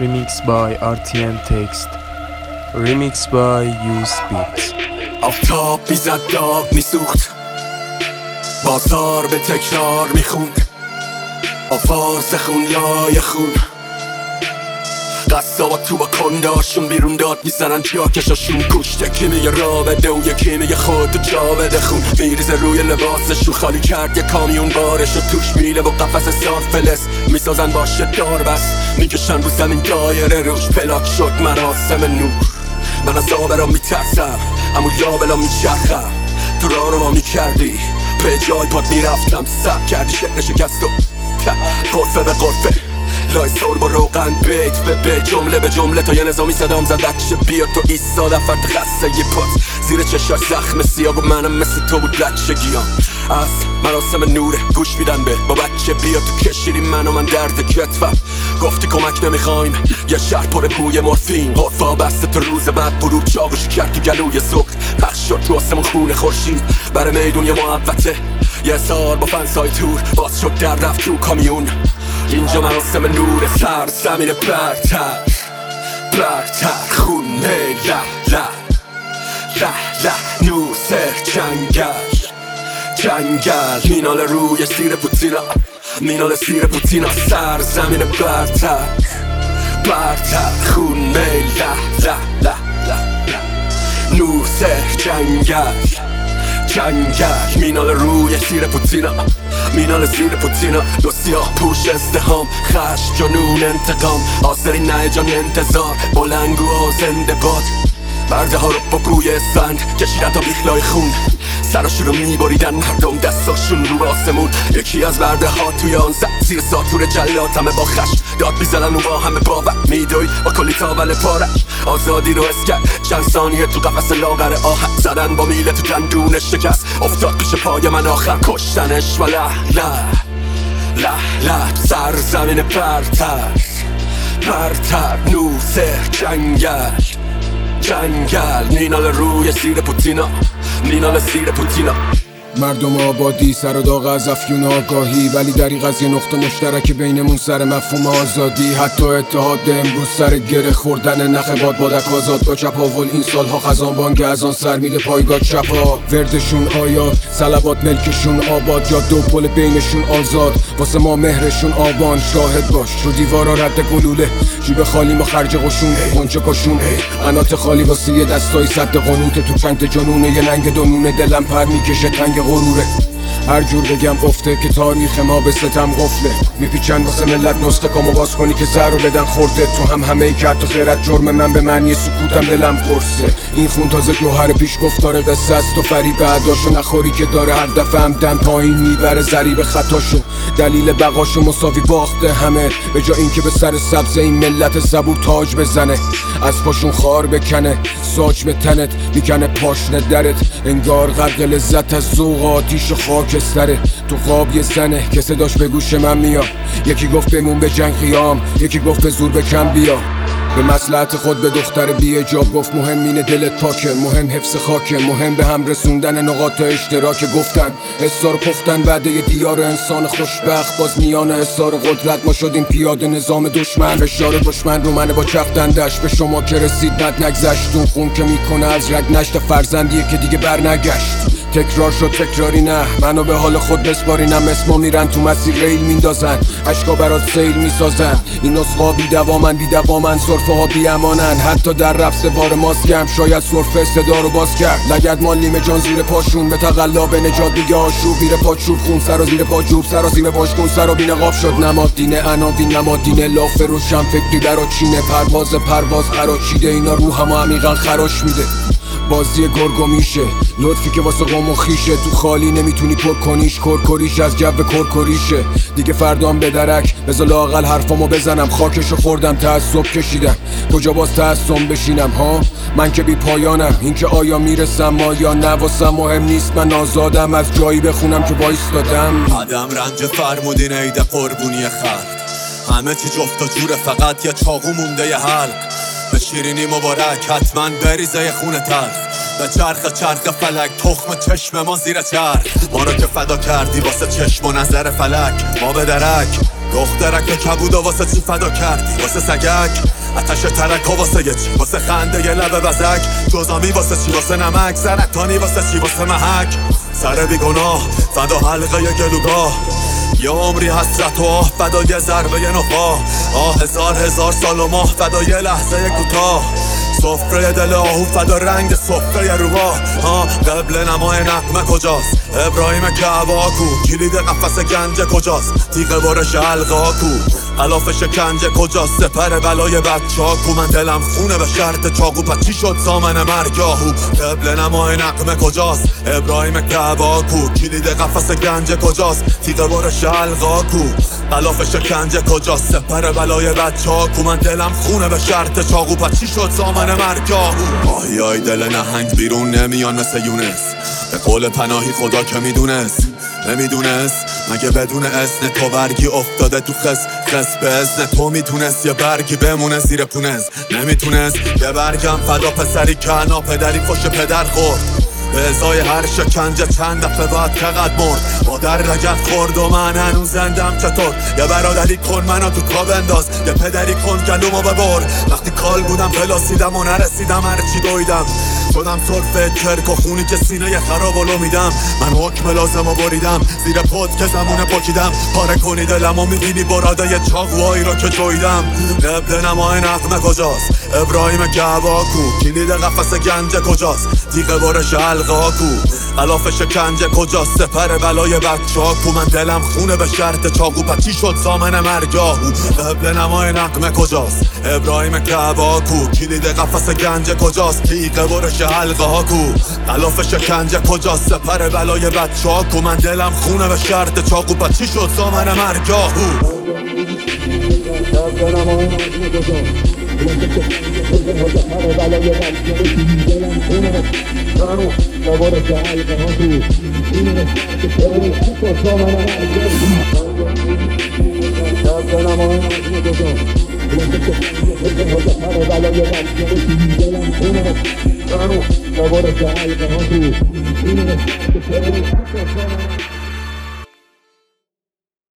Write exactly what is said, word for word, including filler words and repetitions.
Remix by آر تی ام Text. Remix by Use Beats. آفتاب میزد داغ میسوخت، بازار به تکرار میخوند، آواز خون لای خون. قصابا تو با کنداشون بیرون داد میزنن پیاکشاشون. گوشت یکی میگه را بده و یکی میگه خودتو جا بده. خون میریزه روی لباسشون، خالی کرد یه کامیون بارشو توش میله و قفس سانفلس میسازن باشه دار بس. میکشن رو زمین دایره روش پلاک شد مراسم نور. من از آبرا میترسم اما لابلا میچرخم. تو را رو ما میکردی به جای پاد میرفتم، سب کردی شعر شکست و غرفه به غرفه لای سور با روغن بیت به بیت، جمله به جمله تا یه نظامی صدام زد بچه بیا تو ایستادم فرد خسته یه پات زیر چشاش زخم سیاه و منم مثل تو بود بچگیام. از مراسم نوره گوش میدن به با بچه بیا تو کشیدی من و من درد کتفم. گفتی کمک نمیخوایم یه شهر پر بوی مورفین، غرفا بسته تو روز بعد غروب چاقوش کرد تو گلوی صبح. پخش شد تو آسمون خون خورشید برای میدون یه محبته، یه سال با فنسای تور باز شد در رفت تو کامیون. اینجا مراسم نور سر زمین برتر برتر خونه له له له له نور سر جنگل جنگل مینال روی سیر پوتینا، مینال سیر پوتینا سر زمین برتر برتر خونه له له له له نور سر جنگل جنگل مینال روی سیر پوتینا، مینال زیر پوتینا. دو سیاه پوش ازدهام، خشم جنون انتقام، آسری نه جان انتظار بلنگو ها زنده باد. برده ها رو با بوی اسفند کشیدن تا بیخلای خون، سراشون رو میبریدن مردم دستاشون رو آسمون. یکی از برده ها توی آن زد زیر ساتور جلات همه با خشم داد میزنن و با همه باور میدوید با کلی تاول پارش آزادی رو حس کرد. چند ثانیه تو قفس لاغر آهن زدن با میله تو دندونش شکست افتاد پیش پای من آخر کشتنش و له له له له سر زمین برتر برتر نوسه جنگل جنگل مینال روی سیر پوتینا، مینال سیر پوتینا. مردم آبادی سر و داغ از افیون آگاهی، ولی دریغ از یه نقطه مشترک بینمون سر مفهوم آزادی. حتی اتحاد امروز سر گره خوردن نخ باد بادک آزاد با چپاول. این سالها خزان بانگ از آن سر میده پایگاه چپا، وردشون آیات صلوات ملکشون آباد، جاده و پل بینشون آزاد واسه ما مهرشون آبان. شاهد باش رو دیوارا رد گلوله، جیب خالی ما خرج قشون قنچه کشون، قنات خالی واسه یه دستای صد قنوت تو چند جنونه. یه ننگ دونونه دلم پر میکشه تنگ غروره. هر جور بگم افته که تاریخ ما به ستم قفله، میپیچن واسه ملت نسخه کامو باز کنی که زر رو بدن خورده. تو هم همه ای کرد تو خیرت جرم من به معنی سکوتم دلم قرصه. این خون تازه جوهر پیش گفتار قصه است و فریب عداشو نخوری که داره هر دفعه هم دم پایین میبره ضریب خطاشو. دلیل بقاشو مساوی باخته همه، به جا این که به سر سبز این ملت صبور تاج بزنه. از پاشون خار بکنه ساج به تنت میکنه پاشنه درت، انگار غرق لذت از ذوق آتیش خاکستره. تو خواب یه زنه که صداش به گوش من میاد، یکی گفت بمون به جنگ خیام، یکی گفت به زور به کم بیا. به مصلحت خود به دختر بی حجاب گفت مهم اینه دلت پاکه، مهم حفظ خاکه، مهم به هم رسوندن نقاط اشتراک. گفتن حسار پختن بعد یه دیار انسان خوشبخت، باز میان حسار قدرت ما شدیم پیاده نظام دشمن. فشار دشمن رو منه با چفتندش به شما که رسید ند نگذشت. اون خون که میکنه از رگ نشت فرزندیه که دیگه بر نگشت. تکرار شد تکراری نه، منو به حال خود بسپارینم. اسما میرن تو مسیر ریل میندازن، عشقا برات سیل میسازن. این نسخا بی دوامن بی دوامن صرفه ها بی امانن. حتی در رفت بار ماسکم شاید صرفه صدا رو باز کرد. لگد مال نیمه جان زیر پاشون به تقلا به نجات میگه آشوب. میره پاچوب خون سر و زیر پا جوب سراسیم پاشکون سر و بین قاب شد. نماد دینه عناوین نماد دینه لاف روشن فکری برا چینه. پرواز پرواز قراچیده اینا روح همه عمیقا خراش میده. بازی گرگو میشه لطفی که واسه قوم و خیشه، تو خالی نمیتونی پر کنیش. کرکریش از جو کرکریشه دیگه فردام به درک. بذار لااقل حرفامو بزنم، خاکشو خوردم تعصب کشیدم، کجا باز تعصب بشینم ها؟ من که بی پایانم، این که آیا میرسم ما یا نه واسم مهم نیست. من آزادم از جایی بخونم که وایستادم. آدم رنج فرمودین عید قربونی خلق، همه چی جفت و جوره فقط یه چاقو مونده یه حلق. به شیرینی مبارک حتما بریزه خونه تلخ، به چرخ چرخ فلک تخم چشم ما زیر چرخ. ما رو که فدا کردی واسه چشم و نظر فلک، ما به درک دخترک کبود و واسه چی فدا کردی؟ واسه سگک آتش ترک ها واسه یه چی؟ واسه خنده یه لبه بزک. جزامی واسه چی؟ واسه نمک. سرطانی واسه چی؟ واسه محک. سر بیگناه فدا حلقه یه گلوگاه. یه عمری حسرت و آه فدا یه ضربه یه نخواه. آه هزار هزار سال و ماه فدا یه لحظه کوتاه. سفره دل آهو فدا رنگ سفره روباه. ها قبل نمای نقمه کجاست؟ ابراهیم کعباکو. کلید قفس گنج کجاست؟ تیغ برش حلقه کو. علافش کنج کجاست؟ سپر بلای بچاکو. من دلم خونه به شرط چاقو، پس چی شد سامن مرگاهو؟ قبل نمای نقمه کجاست؟ ابراهیم کعباکو. کلید قفس گنج کجاست؟ تیغ برش حلقه کو. علافش کنج کجاست؟ سپر بلای بچاکو. من دلم خونه به شرط چاقو، پس چی شد سامن مرگاهو؟ آی آی دل نهنگ بیرون نمیان مثل یونس. به قول پناهی خدا که میدونست نمیدونست مگه بدون اذن تو برگی افتاده تو خس خس به اذن تو میتونست یه برگی بمونه زیر پونز نمیتونست. یه برگم فدا پسری کنا پدری فش پدر خورد. به ازای هر شکنجه چند دفعه بعد چقدر مرد. مادر رگت خورد و من هنوز زندم چطور؟ یه برادری کن منو تو کاب انداز، یه پدری کن گلومو ببر. وقتی کال بودم پلاسیدم و نرسیدم هرچی دویدم. شدم صرف کرک و خونی که سینه خرابالو میدم. من حکم لازمو بریدم زیر پد که زمونه پاکیدم. پاره کنی دلمو میبینی برادای چاقوهایی رو که جویدم. قبل نمای نقمه کجاست؟ ابراهیم کعباکو. کلید قفس گنج کجاست؟ تیغ برش حلقه کو. علافش کنج کجاست؟ سپر بلای بچاکو. من دلم خونه به شرط چاقو، پس چی شد سامن مرگاهو؟ قبل نمای نقمه کجاست؟ ابراهیم کعباکو. کلید قفس گنج کجاست؟ تیغ برش حلقه ها کو. علافش کنج کجاست؟ سپر بلای بچاکو. من دلم خونه به شرط چاقو، پس چی شد سامن مرگاهو؟ Agora já, aí, tá